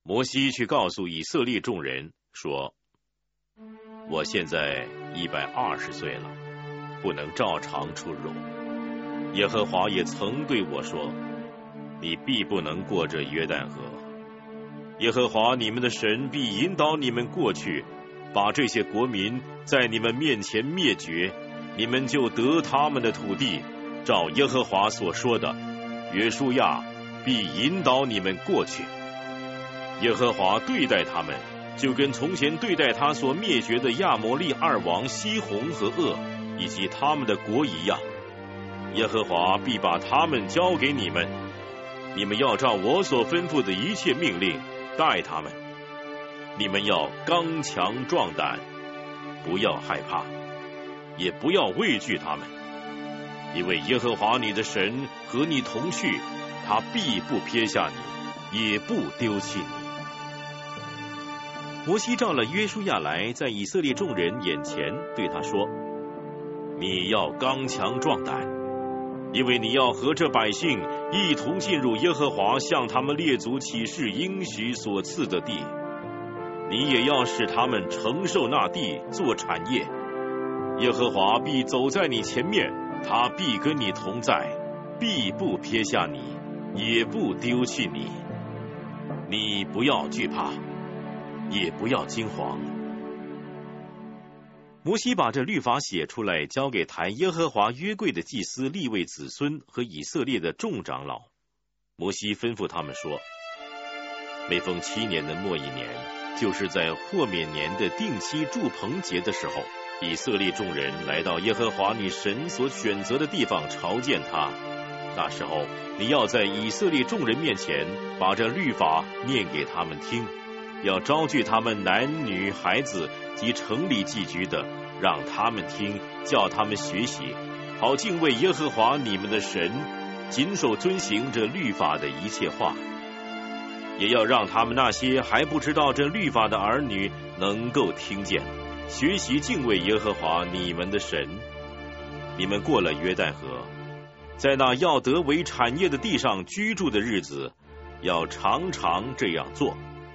摩西去告诉以色列众人说：我现在120岁了，不能照常出入。耶和华也曾对我说，你必不能过这约旦河。耶和华你们的神必引导你们过去，把这些国民在你们面前灭绝，你们就得他们的土地。照耶和华所说的，约书亚必引导你们过去。耶和华对待他们，就跟从前对待他所灭绝的亚摩利二王西宏和噩以及他们的国一样。耶和华必把他们交给你们，你们要照我所吩咐的一切命令待他们。你们要刚强壮胆，不要害怕，也不要畏惧他们，因为耶和华你的神和你同去，他必不撇下你，也不丢弃你。摩西召了约书亚来，在以色列众人眼前对他说：你要刚强壮胆，因为你要和这百姓一同进入耶和华向他们列祖起誓应许所赐的地，你也要使他们承受那地做产业。耶和华必走在你前面，他必跟你同在，必不撇下你，也不丢弃你。你不要惧怕，也不要惊惶。摩西把这律法写出来，交给抬耶和华约柜的祭司利未子孙和以色列的众长老。摩西吩咐他们说：每逢7年的末一年，就是在豁免年的定期住棚节的时候，以色列众人来到耶和华你神所选择的地方朝见他。那时候，你要在以色列众人面前把这律法念给他们听，要招聚他们男女孩子及城里寄居的，让他们听，叫他们学习，好敬畏耶和华你们的神，谨守遵行这律法的一切话。也要让他们那些还不知道这律法的儿女能够听见，学习敬畏耶和华你们的神。你们过了约旦河，在那要得为产业的地上居住的日子，要常常这样做。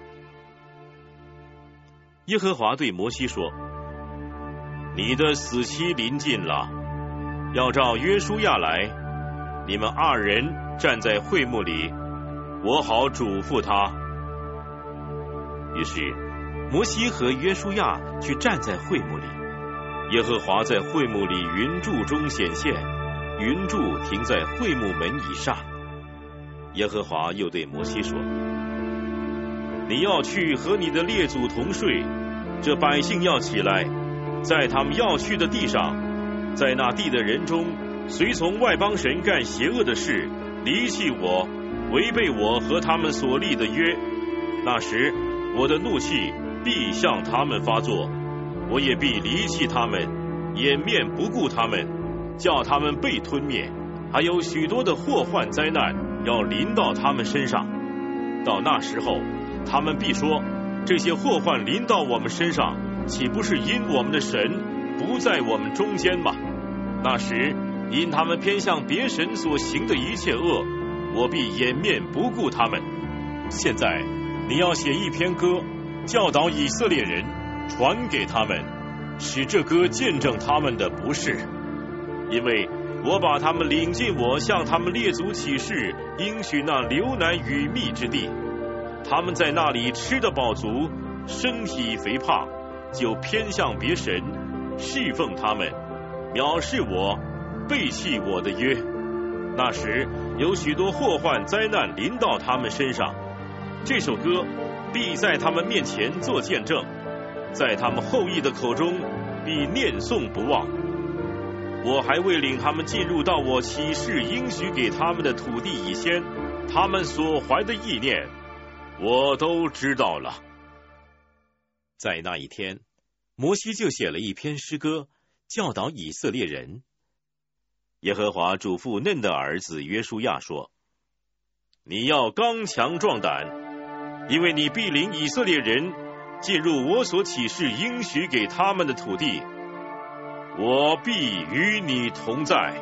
耶和华对摩西说：你的死期临近了，要召约书亚来，你们2人站在会幕里，我好嘱咐他。于是摩西和约书亚去站在会幕里，耶和华在会幕里云柱中显现，云柱停在会幕门以上。耶和华又对摩西说：你要去和你的列祖同睡，这百姓要起来，在他们要去的地上，在那地的人中，随从外邦神干邪恶的事，离弃我，违背我和他们所立的约。那时我的怒气必向他们发作，我也必离弃他们，掩面不顾他们，叫他们被吞灭。还有许多的祸患灾难要临到他们身上。到那时候，他们必说：这些祸患临到我们身上，岂不是因我们的神不在我们中间吗？那时因他们偏向别神所行的一切恶，我必掩面不顾他们。现在你要写一篇歌，教导以色列人，传给他们，使这歌见证他们的不是。因为我把他们领进我向他们列祖起誓应许那流奶与蜜之地，他们在那里吃得饱足，身体肥胖，就偏向别神，侍奉他们，藐视我，背弃我的约。那时有许多祸患灾难临到他们身上，这首歌必在他们面前做见证，在他们后裔的口中必念诵不忘。我还未领他们进入到我起誓应许给他们的土地以前，他们所怀的意念我都知道了。在那一天，摩西就写了一篇诗歌，教导以色列人。耶和华嘱咐嫩的儿子约书亚说：你要刚强壮胆，因为你必领以色列人进入我所起誓应许给他们的土地，我必与你同在。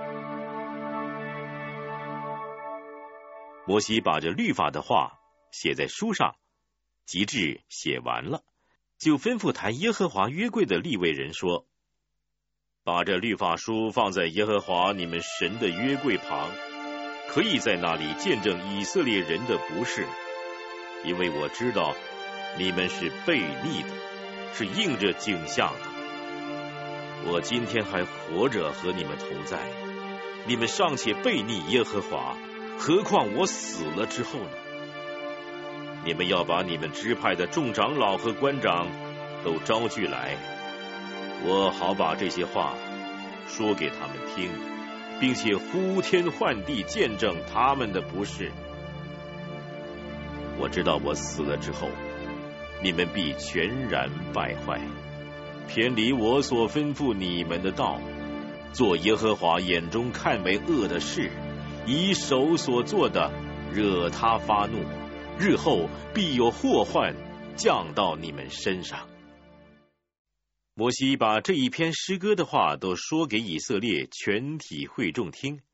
摩西把这律法的话写在书上， 及至写完了，就吩咐抬耶和华约柜的利未人说：把这律法书放在耶和华你们神的约柜旁，可以在那里见证以色列人的不是，因为我知道你们是悖逆的，是应着景象的。我今天还活着和你们同在，你们尚且悖逆耶和华，何况我死了之后呢？你们要把你们支派的众长老和官长都招聚来，我好把这些话说给他们听，并且呼天唤地见证他们的不是。我知道我死了之后，你们必全然败坏，偏离我所吩咐你们的道，做耶和华眼中看为恶的事，以手所做的惹他发怒，日后必有祸患降到你们身上。摩西把这一篇诗歌的话都说给以色列全体会众听，